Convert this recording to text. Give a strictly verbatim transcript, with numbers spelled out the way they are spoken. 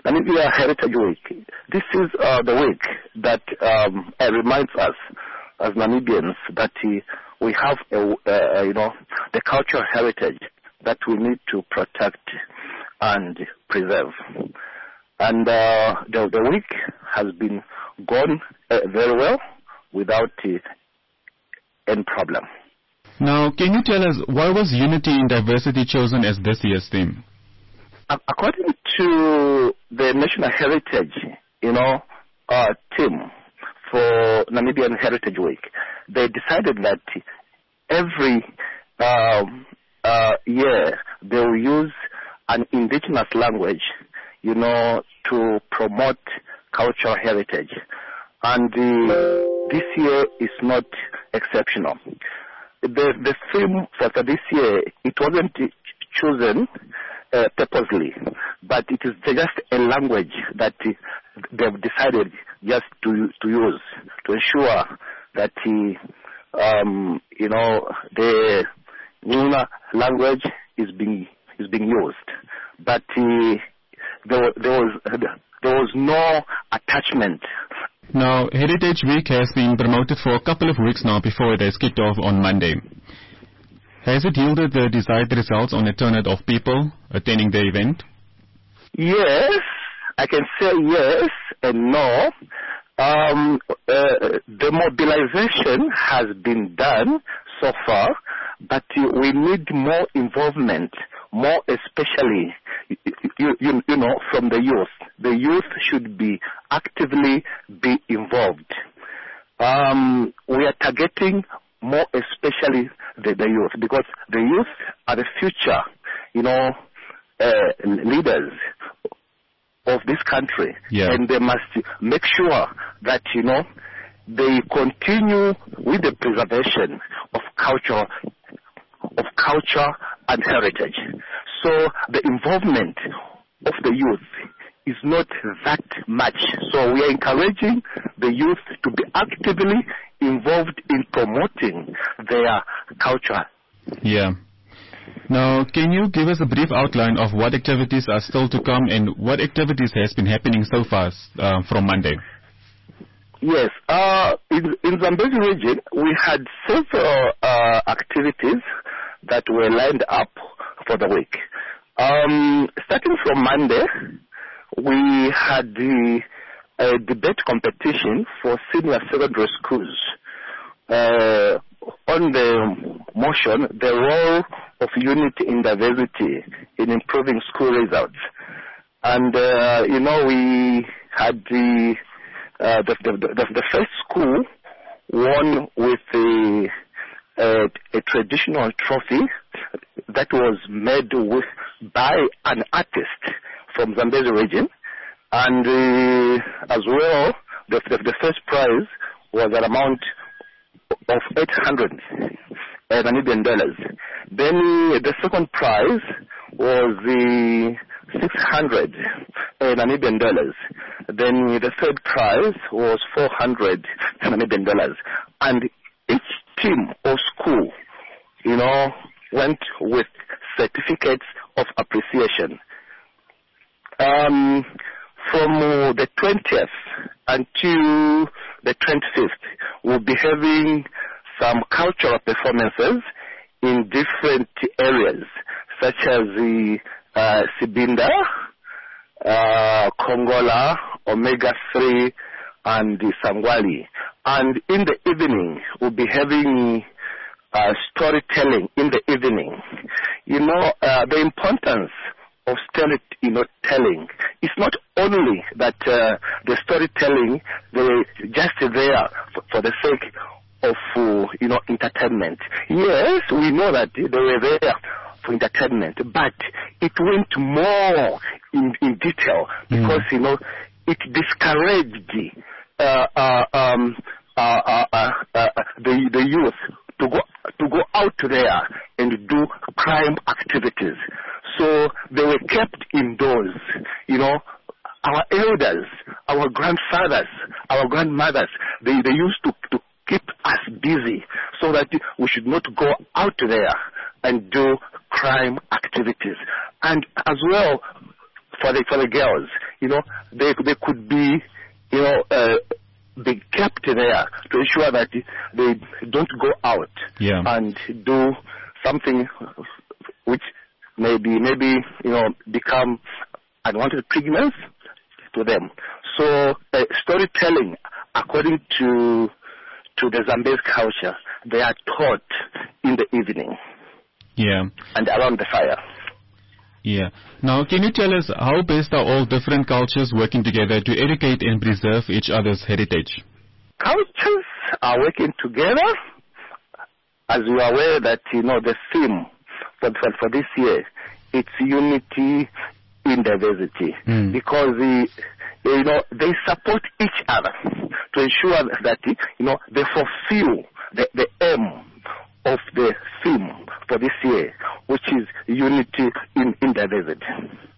Namibia Heritage Week. This is uh, the week that um, uh, reminds us as Namibians that uh, we have, a, uh, you know, the cultural heritage that we need to protect and preserve. And uh, the, the week has been gone uh, very well without uh, any problem. Now, can you tell us why was Unity in Diversity chosen as this year's theme? According to the National Heritage, you know, uh, team for Namibian Heritage Week, they decided that every um, uh, year they will use an indigenous language, you know, to promote cultural heritage. And uh, this year is not exceptional. The, the theme for, for this year, it wasn't chosen uh, purposely, but it is just a language that uh, they've decided just to to use to ensure that uh, um, you know the Nuna language is being is being used, but uh, there, there was there was no attachment. Now, Heritage Week has been promoted for a couple of weeks now before it has kicked off on Monday. Has it yielded the desired results on the turnout of people attending the event? Yes, I can say yes and no. Um, uh, the mobilization has been done so far, but uh, we need more involvement, more especially, you, you, you know, from the youth. The youth should be actively be involved. Um, we are targeting more especially the, the youth, because the youth are the future, you know, uh, leaders of this country, yeah. And they must make sure that, you know, they continue with the preservation of culture, of culture and heritage. So the involvement of the youth is not that much. So we are encouraging the youth to be actively involved in promoting their culture. Yeah. Now, can you give us a brief outline of what activities are still to come and what activities has been happening so far uh, from Monday? Yes. Uh, in, in Zambezi region, we had several uh, activities that were lined up for the week. Um, starting from Monday, we had the uh, debate competition for senior secondary schools. Uh, on the motion, the role of unity in diversity in improving school results. And, uh, you know, we had the, uh, the, the, the, the first school won with a, a, a traditional trophy that was made with, by an artist from Zambezi region. And uh, as well, the, the, the first prize was an amount of eight hundred Namibian dollars. Then uh, the second prize was the six hundred Namibian dollars. Then uh, the third prize was four hundred Namibian dollars. And each team or school, you know, went with certificates of appreciation. Um, from uh, the twentieth until the twenty-fifth, we'll be having some cultural performances in different areas, such as the uh, Sibinda, uh, Kongola, Omega three, and the Sangwali. And in the evening, we'll be having uh, storytelling in the evening. You know, uh, the importance of story, you know, telling. It's not only that uh, the storytelling, they're just there for, for the sake of, uh, you know, entertainment. Yes, we know that they were there for entertainment, but it went more in, in detail because, mm. you know, it discouraged uh, uh, um, uh, uh, uh, uh, the, the youth to go, to go out there and do crime activities. So they were kept indoors. You know, our elders, our grandfathers, our grandmothers, they, they used to, to keep us busy so that we should not go out there and do crime activities. And as well, for the, for the girls, you know, they they could be, you know, uh, be kept there to ensure that they don't go out yeah. and do something which maybe maybe you know become unwanted pregnancy to them. So uh, storytelling, according to to the Zambezi culture, they are taught in the evening. Yeah. And around the fire. Yeah. Now, can you tell us how best are all different cultures working together to educate and preserve each other's heritage? Cultures are working together. As you are aware that, you know, the theme for, for, for this year, it's unity in diversity. Mm. Because, the, you know, they support each other to ensure that, you know, they fulfill the, the aim of the theme for this year, which is unity in, in diversity.